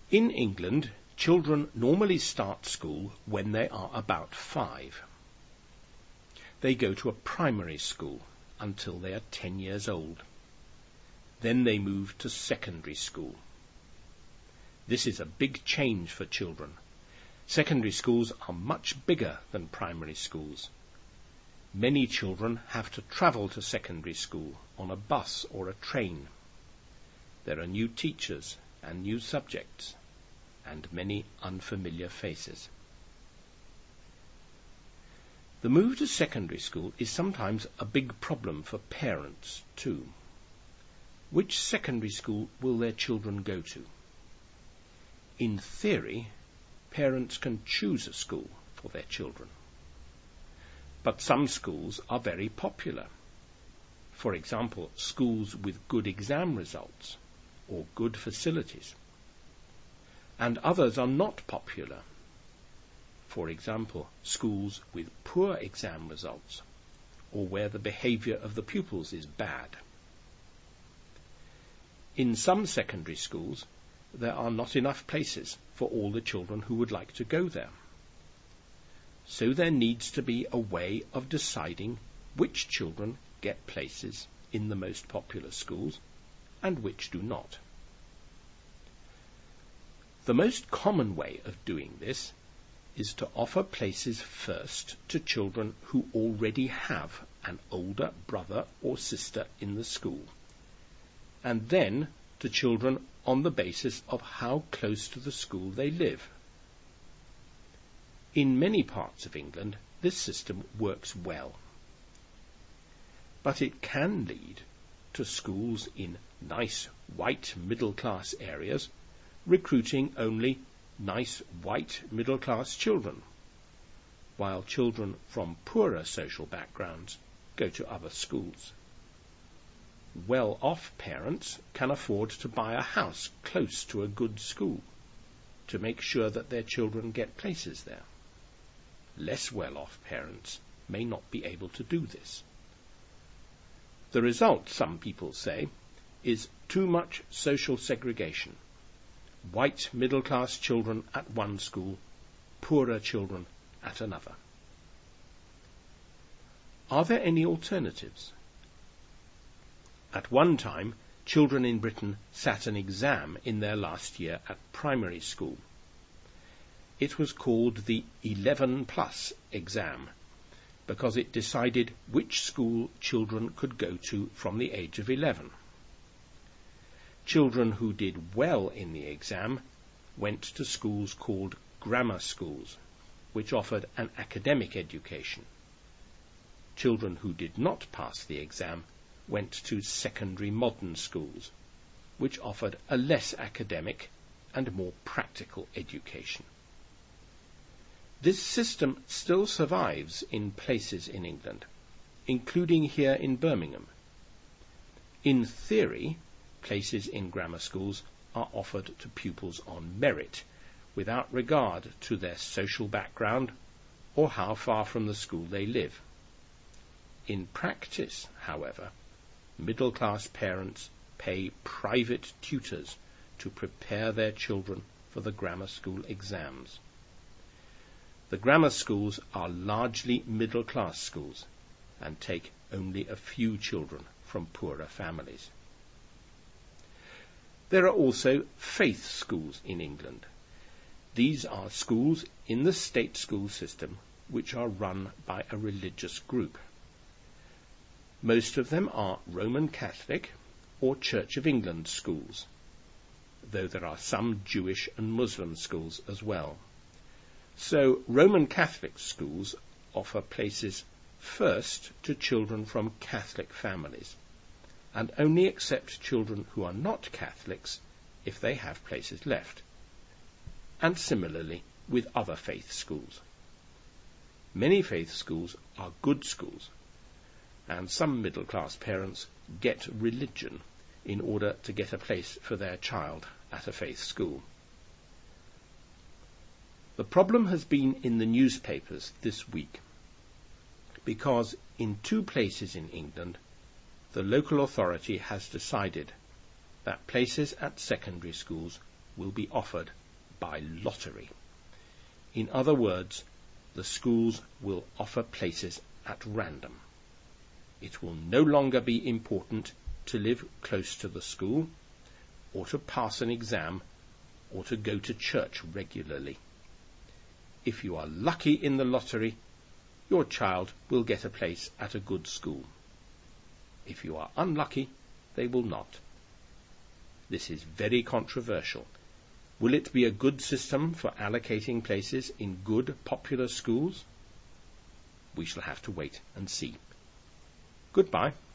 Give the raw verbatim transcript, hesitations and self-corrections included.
In England, children normally start school when they are about five. They go to a primary school until they are ten years old. Then they move to secondary school. This is a big change for children. Secondary schools are much bigger than primary schools. Many children have to travel to secondary school on a bus or a train. There are new teachers and new subjects, and many unfamiliar faces. The move to secondary school is sometimes a big problem for parents too. Which secondary school will their children go to? In theory, parents can choose a school for their children. But some schools are very popular. For example, schools with good exam results or good facilities. And others are not popular. For example, schools with poor exam results or where the behaviour of the pupils is bad. In some secondary schools, there are not enough places for all the children who would like to go there. So there needs to be a way of deciding which children get places in the most popular schools and which do not. The most common way of doing this is to offer places first to children who already have an older brother or sister in the school, and then to children on the basis of how close to the school they live. In many parts of England, this system works well. But it can lead to schools in nice white middle-class areas recruiting only nice white middle-class children, while children from poorer social backgrounds go to other schools. Well-off parents can afford to buy a house close to a good school to make sure that their children get places there. Less well-off parents may not be able to do this. The result, some people say, is too much social segregation. White middle-class children at one school, poorer children at another. Are there any alternatives? At one time, children in Britain sat an exam in their last year at primary school. It was called the eleven plus exam because it decided which school children could go to from the age of eleven. Children who did well in the exam went to schools called grammar schools, which offered an academic education. Children who did not pass the exam went to secondary modern schools, which offered a less academic and more practical education. This system still survives in places in England, including here in Birmingham. In theory, places in grammar schools are offered to pupils on merit, without regard to their social background or how far from the school they live. In practice, however, middle-class parents pay private tutors to prepare their children for the grammar school exams. The grammar schools are largely middle-class schools and take only a few children from poorer families. There are also faith schools in England. These are schools in the state school system which are run by a religious group. Most of them are Roman Catholic or Church of England schools, though there are some Jewish and Muslim schools as well. So Roman Catholic schools offer places first to children from Catholic families, and only accept children who are not Catholics if they have places left, and similarly with other faith schools. Many faith schools are good schools, and some middle-class parents get religion in order to get a place for their child at a faith school. The problem has been in the newspapers this week, because in two places in England, the local authority has decided that places at secondary schools will be offered by lottery. In other words, the schools will offer places at random. It will no longer be important to live close to the school, or to pass an exam, or to go to church regularly. If you are lucky in the lottery, your child will get a place at a good school. If you are unlucky, they will not. This is very controversial. Will it be a good system for allocating places in good, popular schools? We shall have to wait and see. Goodbye.